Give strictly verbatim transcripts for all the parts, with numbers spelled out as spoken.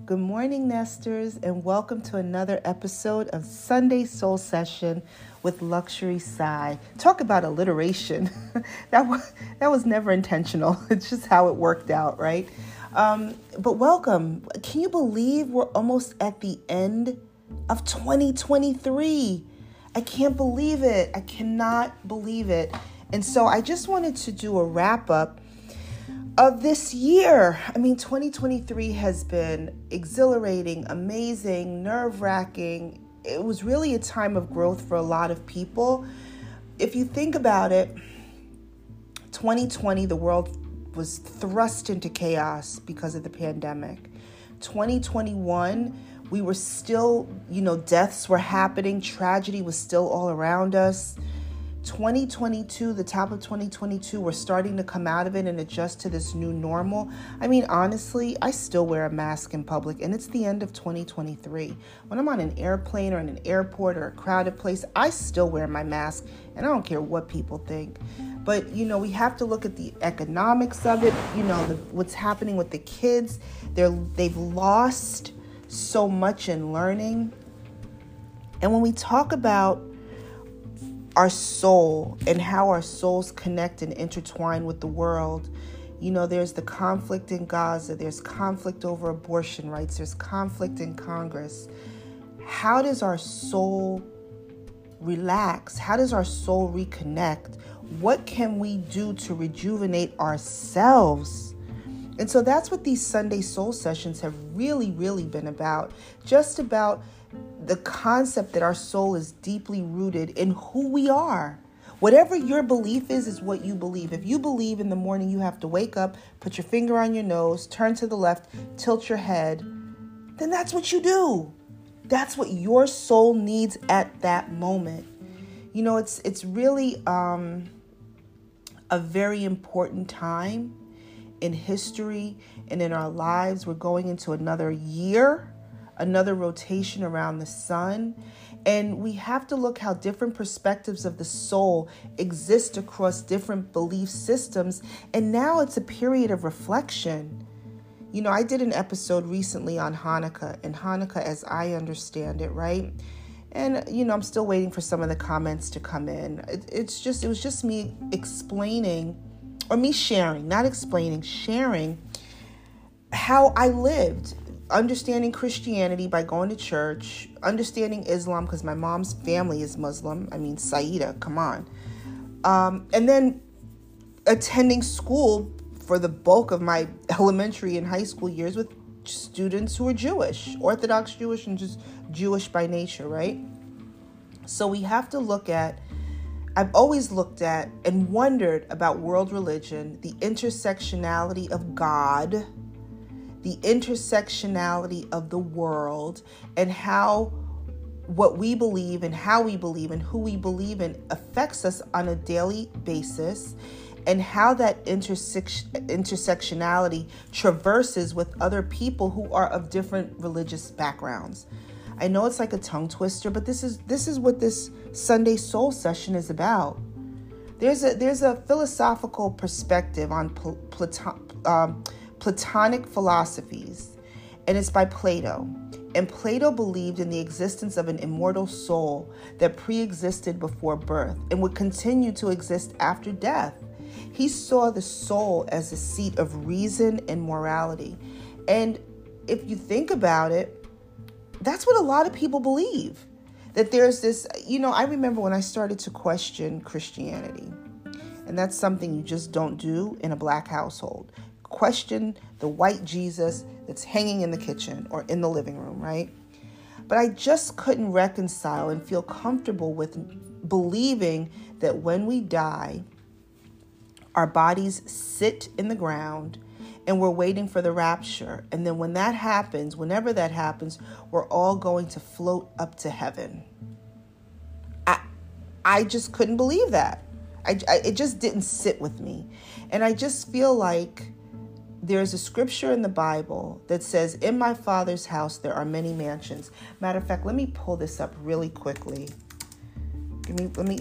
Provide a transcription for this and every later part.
Good morning, Nesters, and welcome to another episode of Sunday Soul Session with Luxury Sigh. Talk about alliteration. that, was, that was never intentional. It's just how it worked out, right? Um, but welcome. Can you believe we're almost at the end of twenty twenty-three? I can't believe it. I cannot believe it. And so I just wanted to do a wrap-up of this year. I mean, twenty twenty-three has been exhilarating, amazing, nerve-wracking. It was really a time of growth for a lot of people. If you think about it, twenty twenty, the world was thrust into chaos because of the pandemic. twenty twenty-one, we were still, you know, deaths were happening. Tragedy was still all around us. twenty twenty-two, the top of twenty twenty-two, we're starting to come out of it and adjust to this new normal. I mean, honestly, I still wear a mask in public, and it's the end of twenty twenty-three. When I'm on an airplane or in an airport or a crowded place, I still wear my mask, and I don't care what people think. But, you know, we have to look at the economics of it, you know, the, what's happening with the kids. They're, they've lost so much in learning. And when we talk about our soul and how our souls connect and intertwine with the world. You know, there's the conflict in Gaza, there's conflict over abortion rights, there's conflict in Congress. How does our soul relax? How does our soul reconnect? What can we do to rejuvenate ourselves? And so that's what these Sunday Soul Sessions have really, really been about. Just about the concept that our soul is deeply rooted in who we are. Whatever your belief is, is what you believe. If you believe in the morning you have to wake up, put your finger on your nose, turn to the left, tilt your head, then that's what you do. That's what your soul needs at that moment. You know, it's it's really um, a very important time in history and in our lives. We're going into another year, another rotation around the sun. And we have to look how different perspectives of the soul exist across different belief systems. And now it's a period of reflection. You know, I did an episode recently on Hanukkah, and Hanukkah as I understand it, right? And, you know, I'm still waiting for some of the comments to come in. It, it's just, it was just me explaining, or me sharing, not explaining, sharing how I lived. Understanding Christianity by going to church, understanding Islam because my mom's family is Muslim. I mean, Saida, come on. Um, and then attending school for the bulk of my elementary and high school years with students who are Jewish, Orthodox Jewish, and just Jewish by nature, right? So we have to look at, I've always looked at and wondered about world religion, the intersectionality of God, the intersectionality of the world, and how what we believe and how we believe and who we believe in affects us on a daily basis, and how that intersex- intersectionality traverses with other people who are of different religious backgrounds. I know it's like a tongue twister, but this is this is what this Sunday Soul Session is about. There's a there's a philosophical perspective on Pl- Platon. Um, Platonic philosophies, and it's by Plato. And Plato believed in the existence of an immortal soul that pre-existed before birth and would continue to exist after death. He saw the soul as a seat of reason and morality. And if you think about it, that's what a lot of people believe. That there's this, you know, I remember when I started to question Christianity, and that's something you just don't do in a black household. Question the white Jesus that's hanging in the kitchen or in the living room, right? But I just couldn't reconcile and feel comfortable with believing that when we die, our bodies sit in the ground and we're waiting for the rapture. And then when that happens, whenever that happens, we're all going to float up to heaven. I, I just couldn't believe that. I, I, it just didn't sit with me. And I just feel like there's a scripture in the Bible that says, in my Father's house, there are many mansions. Matter of fact, let me pull this up really quickly. Give me, let me.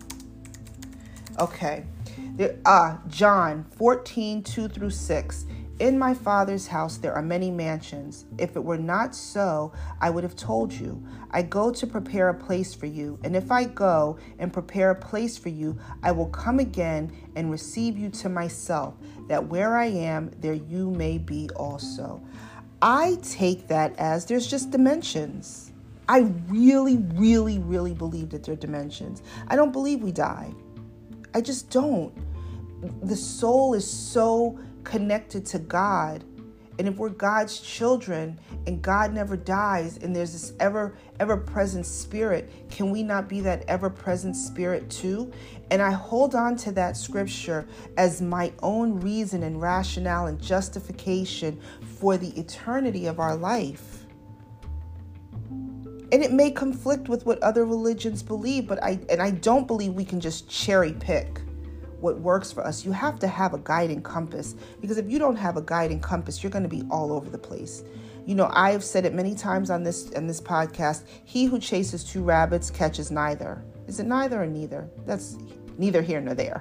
Okay. There, uh, John fourteen, two through six. In my Father's house there are many mansions. If it were not so, I would have told you. I go to prepare a place for you. And if I go and prepare a place for you, I will come again and receive you to myself, that where I am, there you may be also. I take that as there's just dimensions. I really, really, really believe that there are dimensions. I don't believe we die. I just don't. The soul is so connected to God. And if we're God's children and God never dies and there's this ever, ever present spirit, can we not be that ever present spirit too? And I hold on to that scripture as my own reason and rationale and justification for the eternity of our life. And it may conflict with what other religions believe, but I, and I don't believe we can just cherry pick what works for us. You have to have a guiding compass, because if you don't have a guiding compass, you're going to be all over the place. You know, I have said it many times on this on this podcast, he who chases two rabbits catches neither. Is it neither or neither? That's neither here nor there.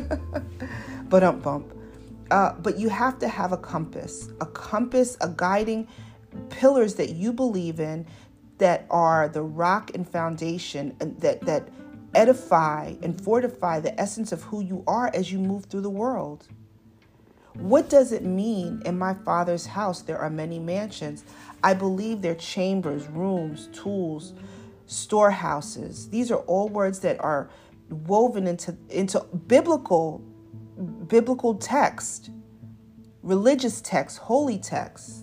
But um bump. Uh, but you have to have a compass, a compass, a guiding pillars that you believe in, that are the rock and foundation, and that that edify and fortify the essence of who you are as you move through the world. What does it mean, in my Father's house there are many mansions? I believe they're chambers, rooms, tools, storehouses. These are all words that are woven into, into biblical, biblical text, religious text, holy text,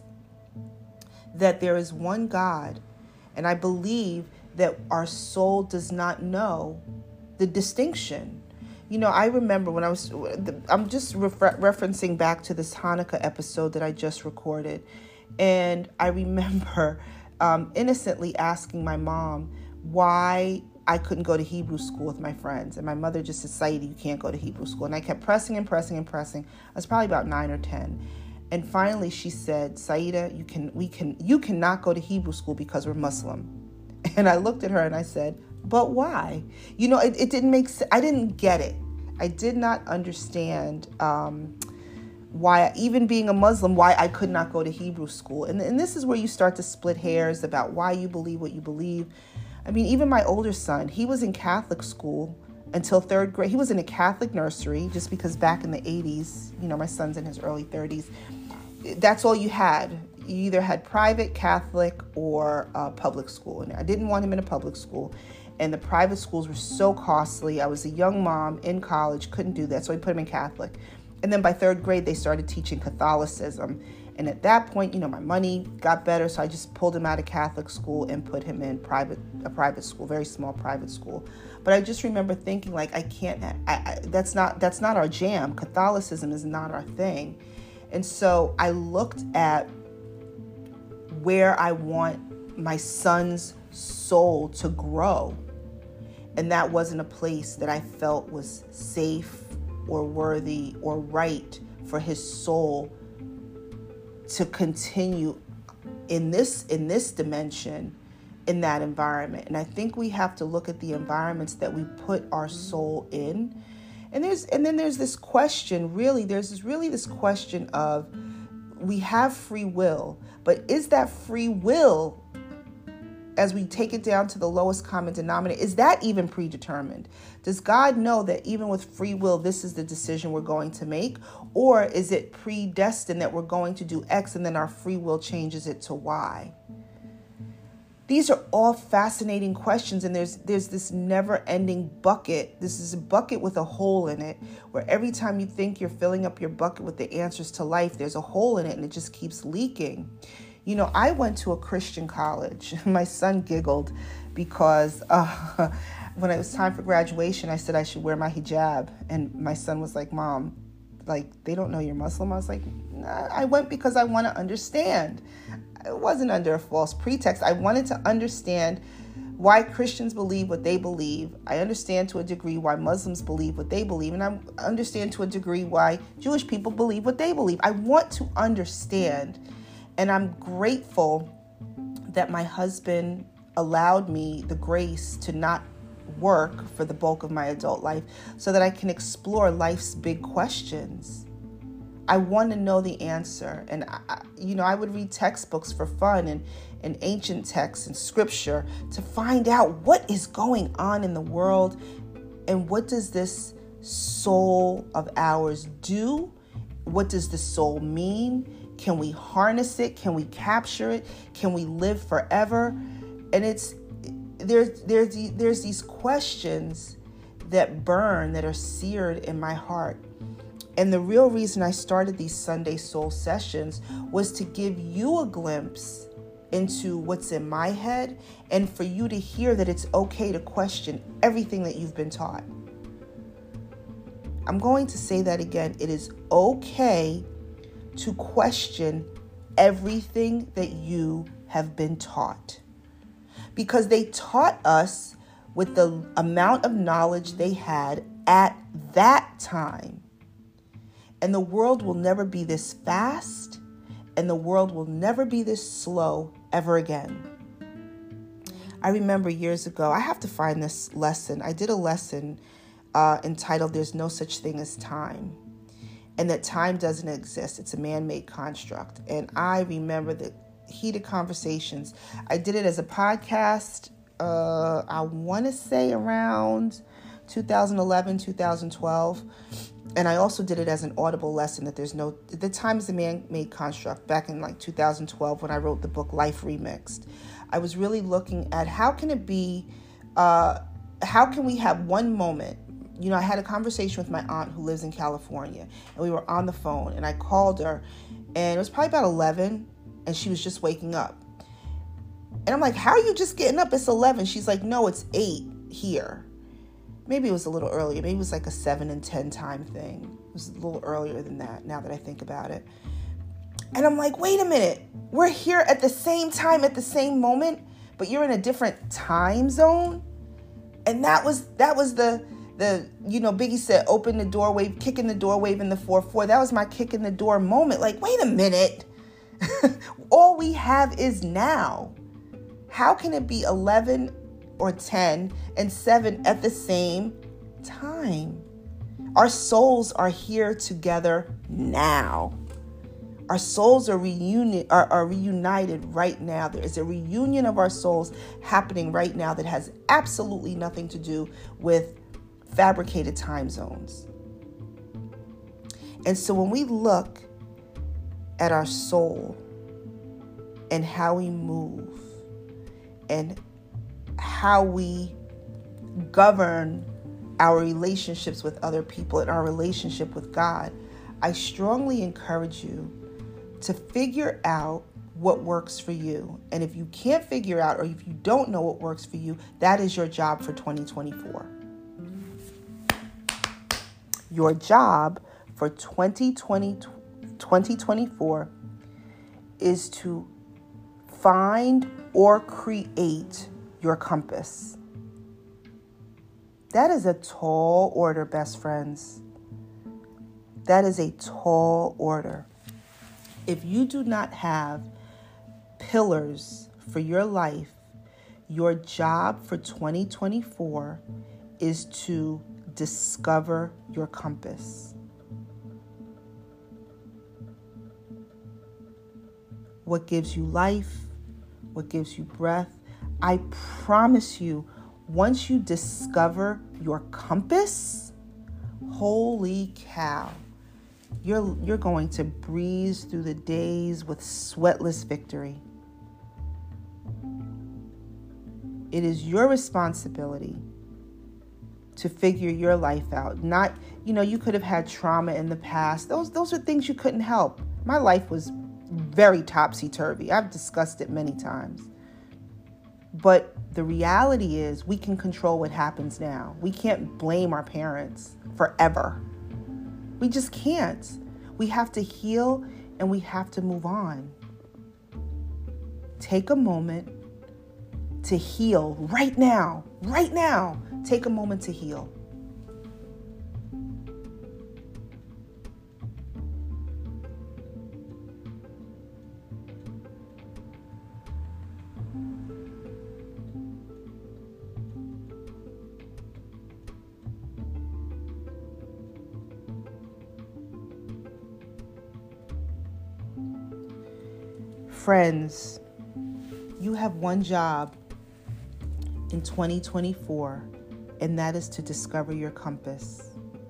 that there is one God. And I believe that our soul does not know the distinction. You know, I remember when I was, I'm just refer- referencing back to this Hanukkah episode that I just recorded. And I remember um, innocently asking my mom why I couldn't go to Hebrew school with my friends. And my mother just said, Saida, you can't go to Hebrew school. And I kept pressing and pressing and pressing. I was probably about nine or ten. And finally she said, Saida, you can, we can, you cannot go to Hebrew school because we're Muslim. And I looked at her and I said, but why? You know, it, it didn't make sense. I didn't get it. I did not understand um, why, even being a Muslim, why I could not go to Hebrew school. And, and this is where you start to split hairs about why you believe what you believe. I mean, even my older son, he was in Catholic school until third grade. He was in a Catholic nursery, just because back in the eighties, you know, my son's in his early thirties. That's all you had. You either had private, Catholic, or uh, public school. And I didn't want him in a public school. And the private schools were so costly. I was a young mom in college, couldn't do that. So we put him in Catholic. And then by third grade, they started teaching Catholicism. And at that point, you know, my money got better. So I just pulled him out of Catholic school and put him in private, a private school, very small private school. But I just remember thinking, like, I can't, I, I, that's not, that's not our jam. Catholicism is not our thing. And so I looked at where I want my son's soul to grow. And that wasn't a place that I felt was safe or worthy or right for his soul to continue in this in this dimension, in that environment. And I think we have to look at the environments that we put our soul in. And there's and then there's this question, really, there's this really this question of, we have free will, but is that free will, as we take it down to the lowest common denominator, is that even predetermined? Does God know that even with free will, this is the decision we're going to make? Or is it predestined that we're going to do X and then our free will changes it to Y? These are all fascinating questions, and there's there's this never-ending bucket. This is a bucket with a hole in it, where every time you think you're filling up your bucket with the answers to life, there's a hole in it and it just keeps leaking. You know, I went to a Christian college. My son giggled because uh, when it was time for graduation, I said I should wear my hijab. And my son was like, Mom, like, they don't know you're Muslim. I was like, nah, I went because I want to understand. It wasn't under a false pretext. I wanted to understand why Christians believe what they believe. I understand to a degree why Muslims believe what they believe. And I understand to a degree why Jewish people believe what they believe. I want to understand. And I'm grateful that my husband allowed me the grace to not work for the bulk of my adult life so that I can explore life's big questions. I want to know the answer. And, I, you know, I would read textbooks for fun and, and ancient texts and scripture to find out what is going on in the world and what does this soul of ours do? What does the soul mean? Can we harness it? Can we capture it? Can we live forever? And it's there's there's there's these questions that burn, that are seared in my heart. And the real reason I started these Sunday Soul Sessions was to give you a glimpse into what's in my head and for you to hear that it's okay to question everything that you've been taught. I'm going to say that again. It is okay to question everything that you have been taught, because they taught us with the amount of knowledge they had at that time. And the world will never be this fast, and the world will never be this slow ever again. I remember years ago, I have to find this lesson. I did a lesson uh, entitled There's No Such Thing as Time, and that time doesn't exist. It's a man-made construct. And I remember the heated conversations. I did it as a podcast, uh, I want to say around two thousand eleven, two thousand twelve. And I also did it as an audible lesson that there's no, the time is a man-made construct back in like two thousand twelve when I wrote the book Life Remixed. I was really looking at how can it be, uh, how can we have one moment. You know, I had a conversation with my aunt who lives in California, and we were on the phone, and I called her, and it was probably about eleven, and she was just waking up. And I'm like, how are you just getting up? It's eleven. She's like, no, it's eight here. Maybe it was a little earlier. Maybe it was like a seven and ten time thing. It was a little earlier than that, now that I think about it. And I'm like, wait a minute. We're here at the same time, at the same moment, but you're in a different time zone? And that was that was the... The, you know, Biggie said, open the door wave, kick in the door wave in the four four. That was my kick in the door moment. Like, wait a minute. All we have is now. How can it be eleven or ten and seven at the same time? Our souls are here together now. Our souls are, reuni- are, are reunited right now. There is a reunion of our souls happening right now that has absolutely nothing to do with fabricated time zones. And so when we look at our soul and how we move and how we govern our relationships with other people and our relationship with God, I strongly encourage you to figure out what works for you. And if you can't figure out, or if you don't know what works for you, that is your job for twenty twenty-four. Your job for twenty twenty, twenty twenty-four is to find or create your compass. That is a tall order, best friends. That is a tall order. If you do not have pillars for your life, your job for twenty twenty-four is to discover your compass. What gives you life? What gives you breath? I promise you, once you discover your compass, holy cow, you're you're going to breeze through the days with sweatless victory. It is your responsibility to figure your life out. Not, you know, you could have had trauma in the past. Those those are things you couldn't help. My life was very topsy-turvy. I've discussed it many times. But the reality is we can control what happens now. We can't blame our parents forever. We just can't. We have to heal and we have to move on. Take a moment to heal right now. Right now. Take a moment to heal. friends, you have one job in twenty twenty-four, and that is to discover your compass.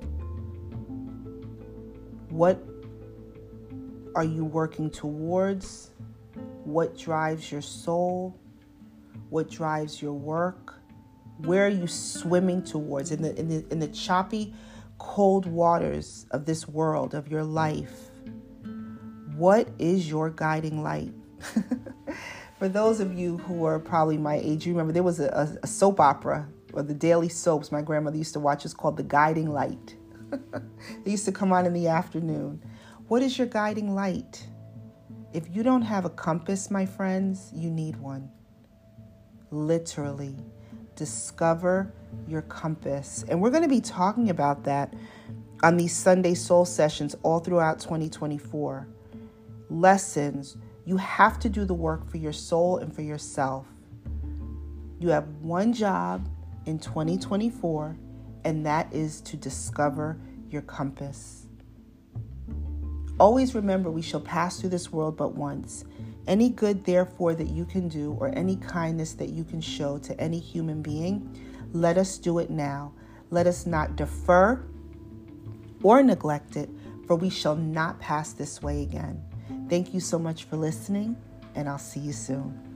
What are you working towards? What drives your soul? What drives your work? Where are you swimming towards in the in the in the choppy, cold waters of this world, of your life? What is your guiding light? For those of you who are probably my age, you remember there was a, a soap opera, or the daily soaps my grandmother used to watch. It's called The Guiding Light. They used to come on in the afternoon. What is your guiding light? If you don't have a compass, my friends, you need one. Literally, discover your compass. And we're going to be talking about that on these Sunday Soul Sessions all throughout twenty twenty-four. Lessons. You have to do the work for your soul and for yourself. You have one job in twenty twenty-four, and that is to discover your compass. Always remember, we shall pass through this world but once. Any good, therefore, that you can do, or any kindness that you can show to any human being, let us do it now. Let us not defer or neglect it, for we shall not pass this way again. Thank you so much for listening, and I'll see you soon.